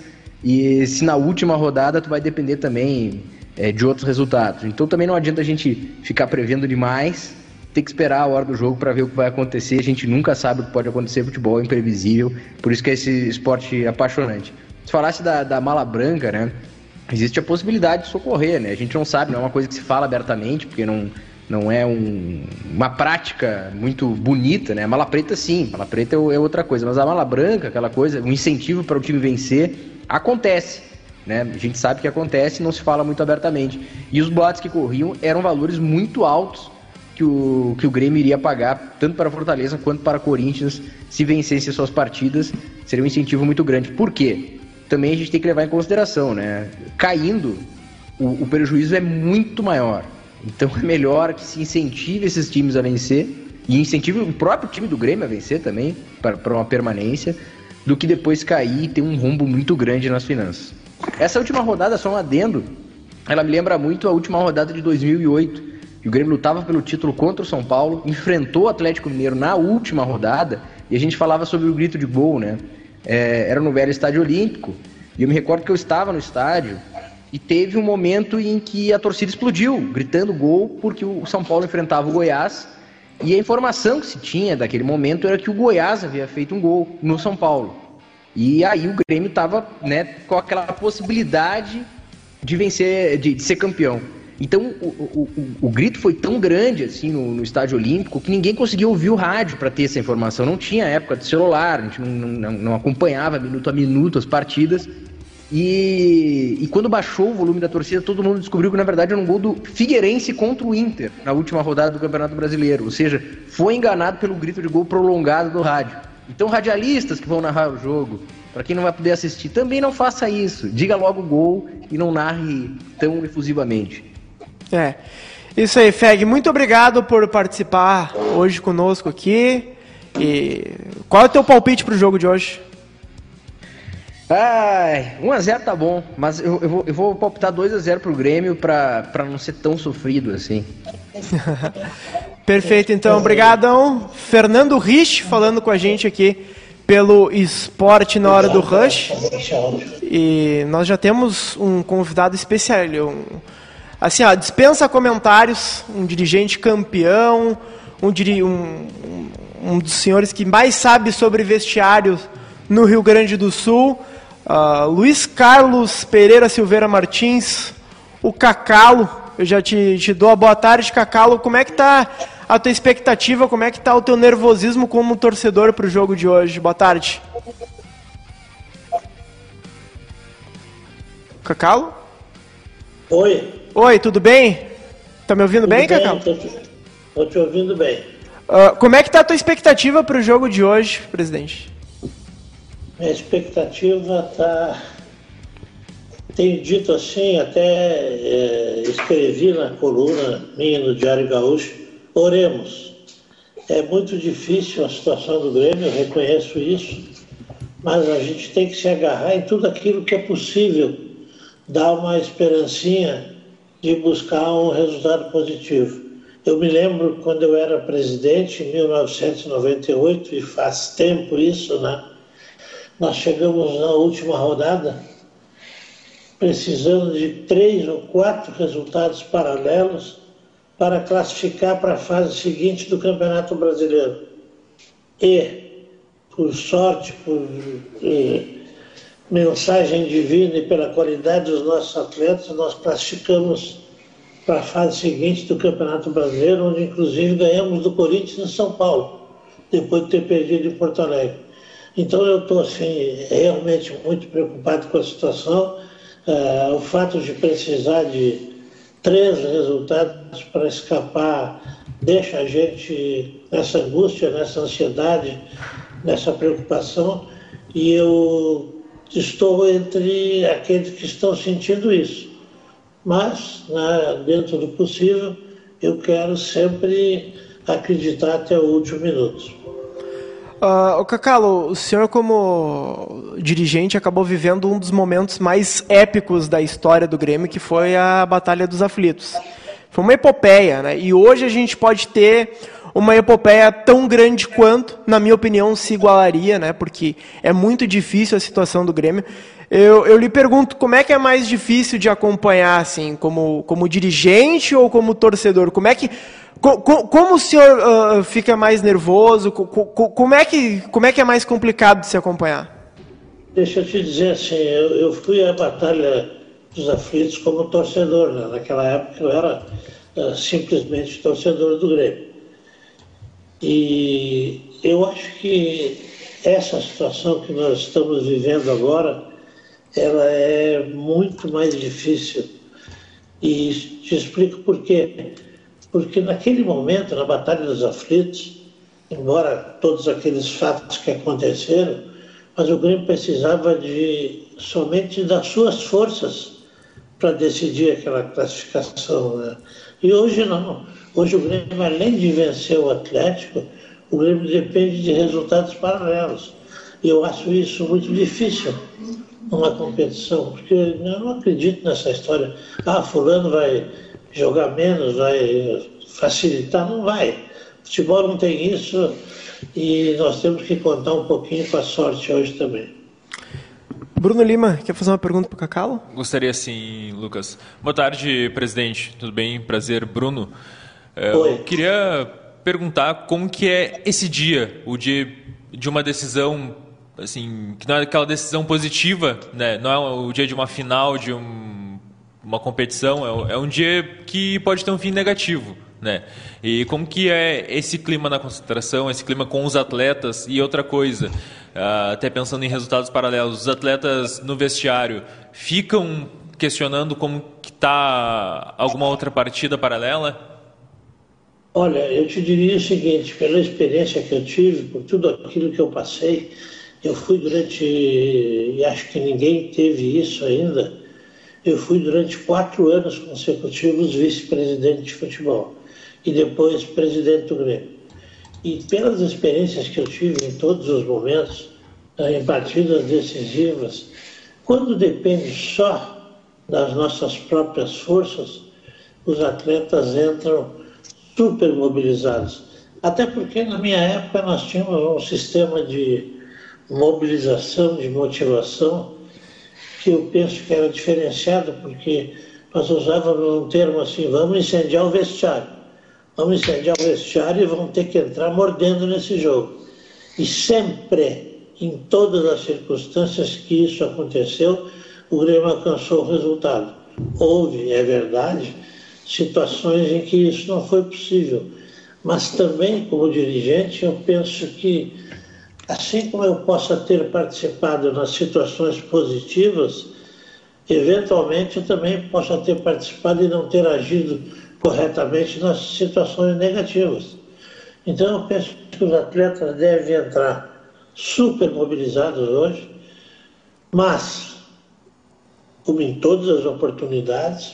e se na última rodada tu vai depender também é, de outros resultados. Então também não adianta a gente ficar prevendo demais, tem que esperar a hora do jogo para ver o que vai acontecer. A gente nunca sabe o que pode acontecer, futebol é imprevisível, por isso que é esse esporte apaixonante. Se falasse da, da mala branca, né, existe a possibilidade de socorrer, né? A gente não sabe, não é uma coisa que se fala abertamente, porque não, não é um, uma prática muito bonita, né? A mala preta sim, a mala preta é, é outra coisa, mas a mala branca, aquela coisa, um incentivo para o time vencer, acontece, né? A gente sabe que acontece e não se fala muito abertamente. E os boatos que corriam eram valores muito altos que o, que o Grêmio iria pagar, tanto para Fortaleza quanto para Corinthians, se vencesse suas partidas. Seria um incentivo muito grande. Por quê? Também a gente tem que levar em consideração, né? Caindo, o, o prejuízo é muito maior. Então é melhor que se incentive esses times a vencer, e incentive o próprio time do Grêmio a vencer também, para uma permanência, do que depois cair e ter um rombo muito grande nas finanças. Essa última rodada, só um adendo, ela me lembra muito a última rodada de dois mil e oito, que o Grêmio lutava pelo título contra o São Paulo, enfrentou o Atlético Mineiro na última rodada, e a gente falava sobre o grito de gol, né? É, era no velho Estádio Olímpico, e eu me recordo que eu estava no estádio, e teve um momento em que a torcida explodiu, gritando gol, porque o São Paulo enfrentava o Goiás, e a informação que se tinha daquele momento era que o Goiás havia feito um gol no São Paulo. E aí o Grêmio estava, né, com aquela possibilidade de vencer, de, de ser campeão. Então o, o, o, o grito foi tão grande assim no, no Estádio Olímpico que ninguém conseguia ouvir o rádio para ter essa informação. Não tinha época de celular, a gente não, não, não acompanhava minuto a minuto as partidas. E, e quando baixou o volume da torcida, todo mundo descobriu que na verdade era um gol do Figueirense contra o Inter na última rodada do Campeonato Brasileiro. Ou seja, foi enganado pelo grito de gol prolongado do rádio. Então radialistas que vão narrar o jogo, para quem não vai poder assistir, também não faça isso. Diga logo o gol e não narre tão efusivamente. É, isso aí, Feg. Muito obrigado por participar hoje conosco aqui. E qual é o teu palpite pro jogo de hoje? Ai, um a zero tá bom, mas eu, eu, vou, eu vou palpitar dois a zero pro Grêmio pra, pra não ser tão sofrido assim. Perfeito, então, obrigadão. Fernando Rich falando com a gente aqui pelo Esporte na Hora do Rush. E nós já temos um convidado especial, um, assim, ó, dispensa comentários, um dirigente campeão, um, um, um dos senhores que mais sabe sobre vestiário no Rio Grande do Sul, uh, Luiz Carlos Pereira Silveira Martins, o Cacalo. Eu já te, te dou a boa tarde, Cacalo. Como é que tá a tua expectativa, como é que tá o teu nervosismo como torcedor para o jogo de hoje? Boa tarde. Cacalo? Oi. Oi, tudo bem? Tá me ouvindo Tudo bem, bem, Cacalo? Tô te, tô te ouvindo bem. Uh, como é que tá a tua expectativa para o jogo de hoje, presidente? Minha expectativa tá... Tenho dito assim, até é, escrevi na coluna minha no Diário Gaúcho, oremos. É muito difícil a situação do Grêmio, eu reconheço isso, mas a gente tem que se agarrar em tudo aquilo que é possível, dar uma esperancinha de buscar um resultado positivo. Eu me lembro quando eu era presidente, em mil novecentos e noventa e oito, e faz tempo isso, né? Nós chegamos na última rodada precisando de três ou quatro resultados paralelos para classificar para a fase seguinte do Campeonato Brasileiro. E, por sorte, por eh, mensagem divina e pela qualidade dos nossos atletas, nós classificamos para a fase seguinte do Campeonato Brasileiro, onde inclusive ganhamos do Corinthians em São Paulo, depois de ter perdido em Porto Alegre. Então eu estou assim, realmente muito preocupado com a situação. Uh, o fato de precisar de três resultados para escapar deixa a gente nessa angústia, nessa ansiedade, nessa preocupação, e eu estou entre aqueles que estão sentindo isso. Mas, né, dentro do possível, eu quero sempre acreditar até o último minuto. Uh, o Cacalo, o senhor como dirigente acabou vivendo um dos momentos mais épicos da história do Grêmio, que foi a Batalha dos Aflitos. Foi uma epopeia, né? E hoje a gente pode ter uma epopeia tão grande quanto, na minha opinião, se igualaria, né? Porque é muito difícil a situação do Grêmio. Eu, eu lhe pergunto, como é que é mais difícil de acompanhar, assim, como, como dirigente ou como torcedor? Como é que... Co, co, como o senhor uh, fica mais nervoso? Co, co, como, é que, como é que é mais complicado de se acompanhar? Deixa eu te dizer assim, eu, eu fui à Batalha dos Aflitos como torcedor, né? Naquela época eu era uh, simplesmente torcedor do Grêmio. E eu acho que essa situação que nós estamos vivendo agora, ela é muito mais difícil. E te explico por quê. Porque naquele momento, na Batalha dos Aflitos, embora todos aqueles fatos que aconteceram, mas o Grêmio precisava de, somente das suas forças para decidir aquela classificação, né? E hoje não. Hoje o Grêmio, além de vencer o Atlético, o Grêmio depende de resultados paralelos. E eu acho isso muito difícil numa competição, porque eu não acredito nessa história. Ah, fulano vai jogar menos, vai facilitar, não vai. Futebol não tem isso e nós temos que contar um pouquinho com a sorte hoje também. Bruno Lima, quer fazer uma pergunta para o Cacalo? Gostaria sim, Lucas. Boa tarde, presidente. Tudo bem? Prazer, Bruno. Oi. Eu queria perguntar como que é esse dia, o dia de uma decisão, assim, que não é aquela decisão positiva, né? Não é o dia de uma final, de um uma competição, é um dia que pode ter um fim negativo, né? E como que é esse clima na concentração, esse clima com os atletas? E outra coisa, até pensando em resultados paralelos, os atletas no vestiário ficam questionando como que está alguma outra partida paralela? Olha, eu te diria o seguinte, pela experiência que eu tive, por tudo aquilo que eu passei, eu fui durante, e acho que ninguém teve isso ainda, eu fui durante quatro anos consecutivos vice-presidente de futebol e depois presidente do Grêmio. E pelas experiências que eu tive em todos os momentos, em partidas decisivas, quando depende só das nossas próprias forças, os atletas entram super mobilizados. Até porque na minha época nós tínhamos um sistema de mobilização, de motivação, que eu penso que era diferenciado, porque nós usávamos um termo assim, vamos incendiar o vestiário. Vamos incendiar o vestiário e vamos ter que entrar mordendo nesse jogo. E sempre, em todas as circunstâncias que isso aconteceu, o Grêmio alcançou o resultado. Houve, é verdade, situações em que isso não foi possível. Mas também, como dirigente, eu penso que assim como eu possa ter participado nas situações positivas, eventualmente eu também possa ter participado e não ter agido corretamente nas situações negativas. Então eu penso que os atletas devem entrar super mobilizados hoje, mas, como em todas as oportunidades,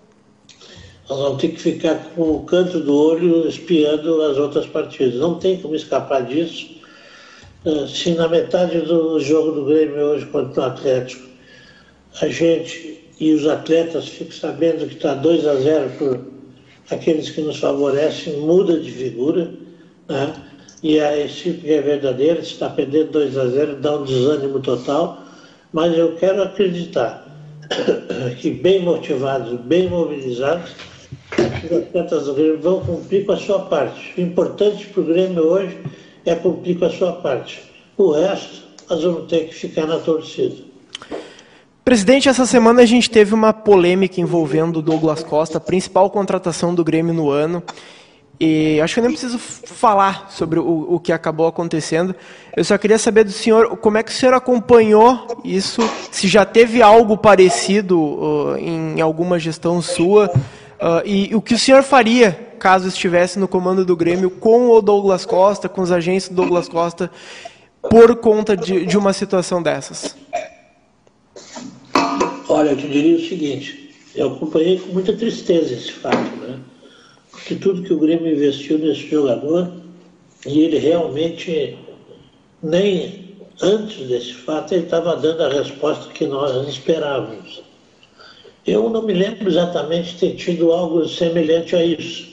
nós vamos ter que ficar com o canto do olho espiando as outras partidas. Não tem como escapar disso. Se na metade do jogo do Grêmio hoje contra o Atlético, a gente e os atletas ficam sabendo que está dois a zero para aqueles que nos favorecem, muda de figura, né? E a equipe é verdadeira, está perdendo dois a zero, dá um desânimo total, mas eu quero acreditar que bem motivados, bem mobilizados, os atletas do Grêmio vão cumprir com a sua parte. O importante para o Grêmio hoje é cumprir com a sua parte. O resto, nós vamos ter que ficar na torcida. Presidente, essa semana a gente teve uma polêmica envolvendo o Douglas Costa, a principal contratação do Grêmio no ano. E acho que eu nem preciso falar sobre o, o que acabou acontecendo. Eu só queria saber do senhor, como é que o senhor acompanhou isso, se já teve algo parecido uh, em alguma gestão sua, uh, e, e o que o senhor faria caso estivesse no comando do Grêmio com o Douglas Costa, com os agentes do Douglas Costa, por conta de, de uma situação dessas? Olha, eu te diria o seguinte, eu acompanhei com muita tristeza esse fato, né? Porque tudo que o Grêmio investiu nesse jogador, e ele realmente, nem antes desse fato, ele estava dando a resposta que nós esperávamos. Eu não me lembro exatamente de ter tido algo semelhante a isso.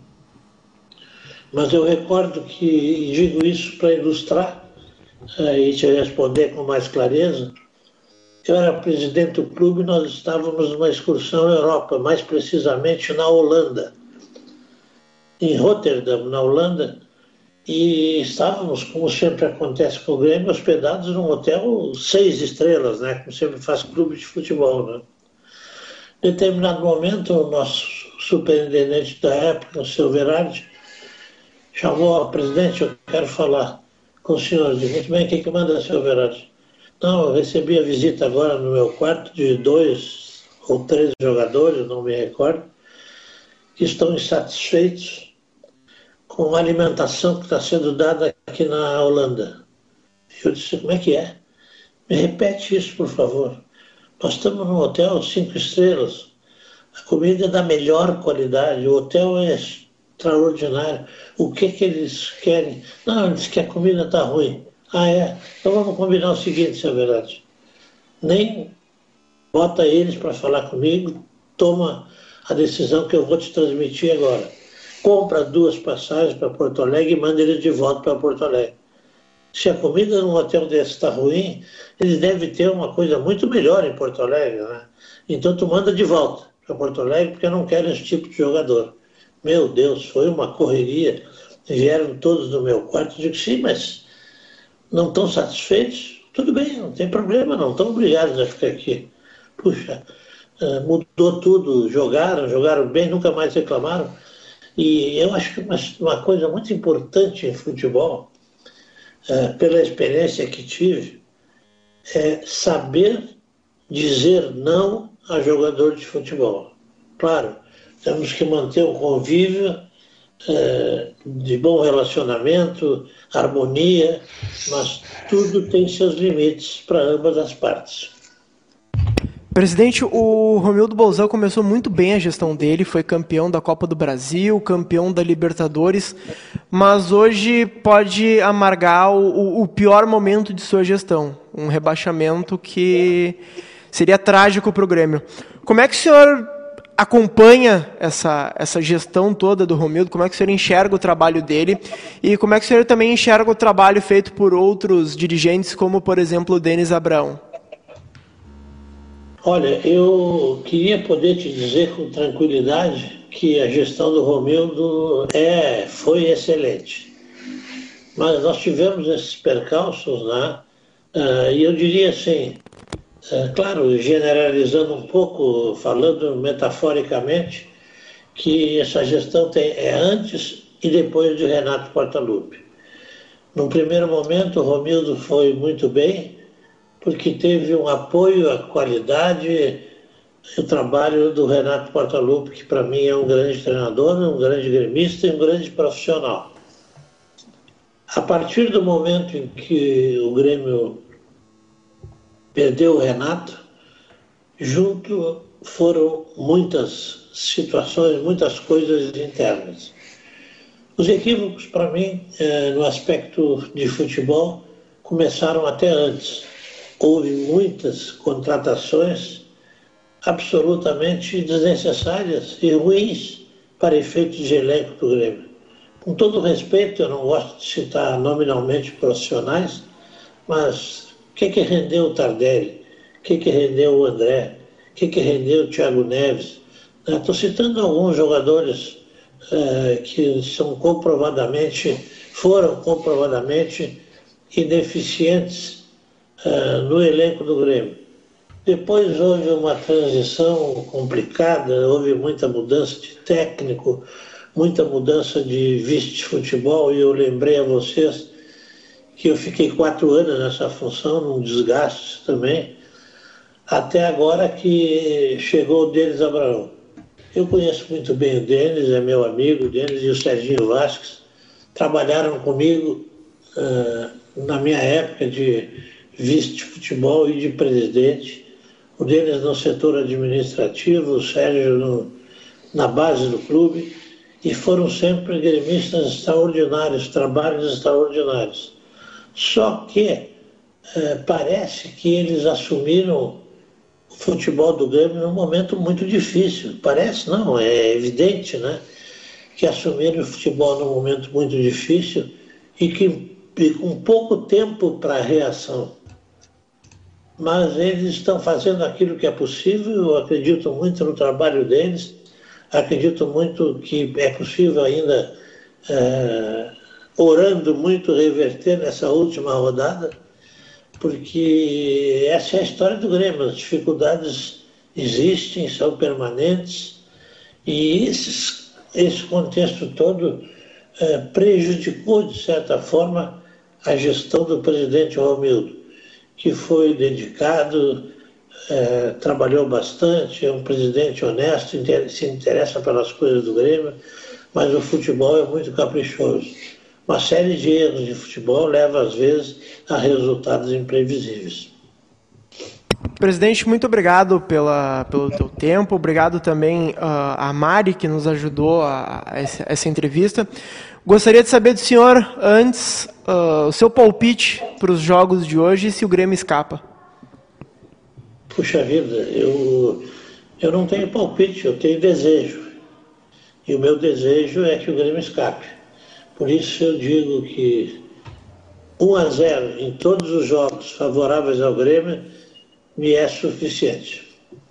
Mas eu recordo que, e digo isso para ilustrar, uh, e te responder com mais clareza, eu era presidente do clube e nós estávamos numa excursão à Europa, mais precisamente na Holanda, em Rotterdam, na Holanda, e estávamos, como sempre acontece com o Grêmio, hospedados num hotel seis estrelas, né, como sempre faz clube de futebol, né. Em determinado momento, o nosso superintendente da época, o seu Verardi, chamou ao presidente, eu quero falar com o senhor. Eu disse, muito bem, o que, que manda, seu Verardi? Não, eu recebi a visita agora no meu quarto de dois ou três jogadores, não me recordo, que estão insatisfeitos com a alimentação que está sendo dada aqui na Holanda. Eu disse, como é que é? Me repete isso, por favor. Nós estamos num hotel cinco estrelas, a comida é da melhor qualidade, o hotel é extraordinário. O que que eles querem? Não, eles que a comida está ruim. Ah, é? Então vamos combinar o seguinte, se é verdade. Nem bota eles para falar comigo, toma a decisão que eu vou te transmitir agora. Compra duas passagens para Porto Alegre e manda eles de volta para Porto Alegre. Se a comida num hotel desse está ruim, eles devem ter uma coisa muito melhor em Porto Alegre, né? Então tu manda de volta para Porto Alegre porque eu não quero esse tipo de jogador. Meu Deus, foi uma correria. Vieram todos no meu quarto e digo, sim, mas não estão satisfeitos? Tudo bem, não tem problema, não estão obrigados a ficar aqui. Puxa, mudou tudo, jogaram, jogaram bem, nunca mais reclamaram. E eu acho que uma, uma coisa muito importante em futebol, é, pela experiência que tive, é saber dizer não a jogador de futebol. Claro, temos que manter um convívio é, de bom relacionamento, harmonia, mas tudo tem seus limites para ambas as partes. Presidente, o Romildo Bolzão começou muito bem a gestão dele, foi campeão da Copa do Brasil, campeão da Libertadores, mas hoje pode amargar o, o pior momento de sua gestão, um rebaixamento que seria trágico para o Grêmio. Como é que o senhor acompanha essa, essa gestão toda do Romildo? Como é que o senhor enxerga o trabalho dele? E como é que o senhor também enxerga o trabalho feito por outros dirigentes, como, por exemplo, o Denis Abraão? Olha, eu queria poder te dizer com tranquilidade que a gestão do Romildo é, foi excelente. Mas nós tivemos esses percalços, né? Uh, e eu diria assim, uh, claro, generalizando um pouco, falando metaforicamente, que essa gestão tem, é antes e depois de Renato Portaluppi. Num primeiro momento, o Romildo foi muito bem, porque teve um apoio à qualidade e o trabalho do Renato Portaluppi, que para mim é um grande treinador, um grande gremista e um grande profissional. A partir do momento em que o Grêmio perdeu o Renato, junto foram muitas situações, muitas coisas internas. Os equívocos, para mim, no aspecto de futebol, começaram até antes. Houve muitas contratações absolutamente desnecessárias e ruins para efeitos de elenco do Grêmio. Com todo respeito, eu não gosto de citar nominalmente profissionais, mas o que, que rendeu o Tardelli? O que, que rendeu o André? O que, que rendeu o Thiago Neves? Estou citando alguns jogadores uh, que são comprovadamente, foram comprovadamente ineficientes uh, no elenco do Grêmio. Depois houve uma transição complicada, houve muita mudança de técnico, muita mudança de vice-futebol, e eu lembrei a vocês que eu fiquei quatro anos nessa função, num desgaste também, até agora que chegou o Denis Abraão. Eu conheço muito bem o Denis, é meu amigo, o Denis e o Serginho Vasquez trabalharam comigo uh, na minha época de vice-futebol e de presidente. O Denis no setor administrativo, o Sérgio no, na base do clube, e foram sempre gremistas extraordinários, trabalhos extraordinários. Só que eh, parece que eles assumiram o futebol do Grêmio num momento muito difícil. Parece não, é evidente, né? Que assumiram o futebol num momento muito difícil e que e com pouco tempo para reação. Mas eles estão fazendo aquilo que é possível, eu acredito muito no trabalho deles, acredito muito que é possível ainda, é, orando muito, reverter nessa última rodada, porque essa é a história do Grêmio, as dificuldades existem, são permanentes, e esses, esse contexto todo é, prejudicou, de certa forma, a gestão do presidente Romildo, que foi dedicado, é, trabalhou bastante, é um presidente honesto, se interessa pelas coisas do Grêmio, mas o futebol é muito caprichoso. Uma série de erros de futebol leva, às vezes, a resultados imprevisíveis. Presidente, muito obrigado pela, pelo teu tempo, obrigado também uh, a Mari, que nos ajudou a, a essa, essa entrevista. Gostaria de saber do senhor, antes, uh, o seu palpite para os jogos de hoje e se o Grêmio escapa. Puxa vida, eu, eu não tenho palpite, eu tenho desejo. E o meu desejo é que o Grêmio escape. Por isso eu digo que um a zero em todos os jogos favoráveis ao Grêmio me é suficiente.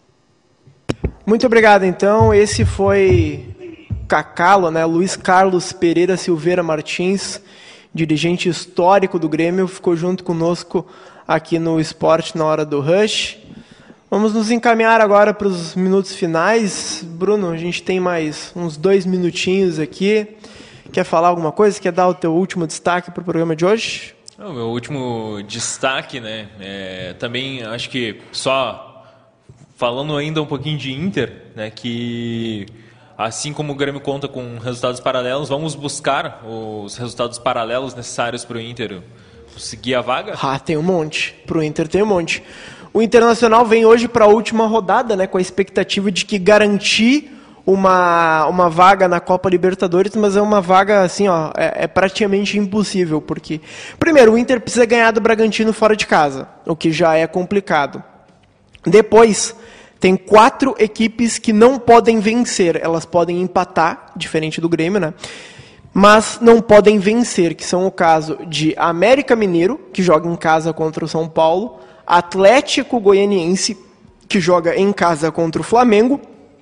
Muito obrigado, então. Esse foi Cacalo, né? Luiz Carlos Pereira Silveira Martins, dirigente histórico do Grêmio, ficou junto conosco aqui no Esporte na Hora do Rush. Vamos nos encaminhar agora para os minutos finais. Bruno, a gente tem mais uns dois minutinhos aqui. Quer falar alguma coisa? Quer dar o teu último destaque para o programa de hoje? O meu último destaque, né? É, também acho que só falando ainda um pouquinho de Inter, né? Que assim como o Grêmio conta com resultados paralelos, vamos buscar os resultados paralelos necessários para o Inter conseguir a vaga? Ah, tem um monte. Para o Inter tem um monte. O Internacional vem hoje para a última rodada, né? Com a expectativa de que garantir uma, uma vaga na Copa Libertadores, mas é uma vaga assim, ó, é, é praticamente impossível, porque primeiro o Inter precisa ganhar do Bragantino fora de casa, o que já é complicado. Depois tem quatro equipes que não podem vencer, elas podem empatar, diferente do Grêmio, né? Mas não podem vencer, que são o caso de América Mineiro, que joga em casa contra o São Paulo, Atlético Goianiense, que joga em casa contra o Flamengo,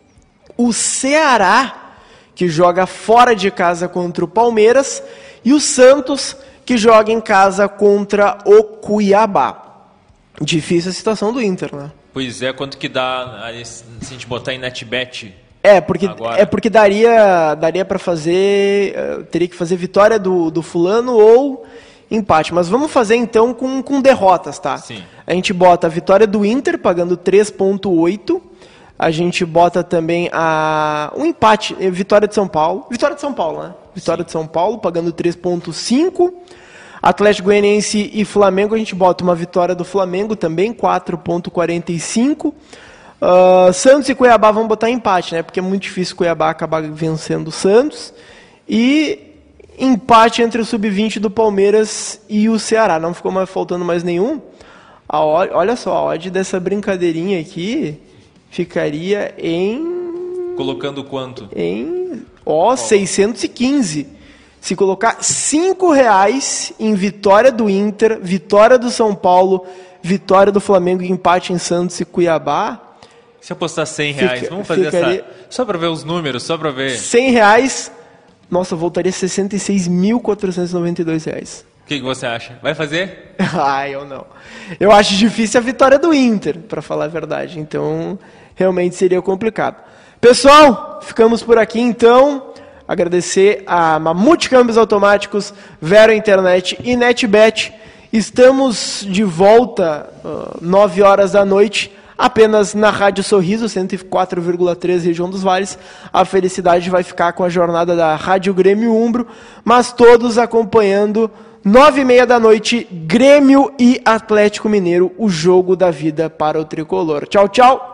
o Ceará, que joga fora de casa contra o Palmeiras, e o Santos, que joga em casa contra o Cuiabá. Difícil a situação do Inter, né? Pois é, quanto que dá se a gente botar em NetBet? É, porque, agora? é porque daria, daria para fazer, uh, teria que fazer vitória do, do fulano ou empate. Mas vamos fazer então com, com derrotas, tá? Sim. A gente bota a vitória do Inter, pagando três vírgula oito. A gente bota também a, um empate, vitória de São Paulo. Vitória de São Paulo, né? Vitória Sim. de São Paulo, pagando três vírgula cinco. Atlético Goianiense e Flamengo, a gente bota uma vitória do Flamengo também, quatro vírgula quarenta e cinco. Uh, Santos e Cuiabá vão botar empate, né? Porque é muito difícil o Cuiabá acabar vencendo o Santos. E empate entre o sub vinte do Palmeiras e o Ceará. Não ficou mais faltando mais nenhum. A odd, olha só, a odd dessa brincadeirinha aqui ficaria em Colocando quanto? Em, ó, seiscentos e quinze. Se colocar cinco reais em vitória do Inter, vitória do São Paulo, vitória do Flamengo e empate em Santos e Cuiabá... Se apostar cem reais, Fica, vamos fazer ficaria... essa... Só para ver os números, só para ver... cem reais, nossa, voltaria sessenta e seis mil quatrocentos e noventa e dois reais. O que, que você acha? Vai fazer? Ah, eu não. Eu acho difícil a vitória do Inter, para falar a verdade. Então, realmente seria complicado. Pessoal, ficamos por aqui então. Agradecer a Mamute Câmbios Automáticos, Vero Internet e NetBet. Estamos de volta uh, nove horas da noite, apenas na Rádio Sorriso, cento e quatro vírgula três, região dos Vales. A felicidade vai ficar com a jornada da Rádio Grêmio Umbro, mas todos acompanhando, nove e meia da noite, Grêmio e Atlético Mineiro, o jogo da vida para o tricolor. Tchau, tchau!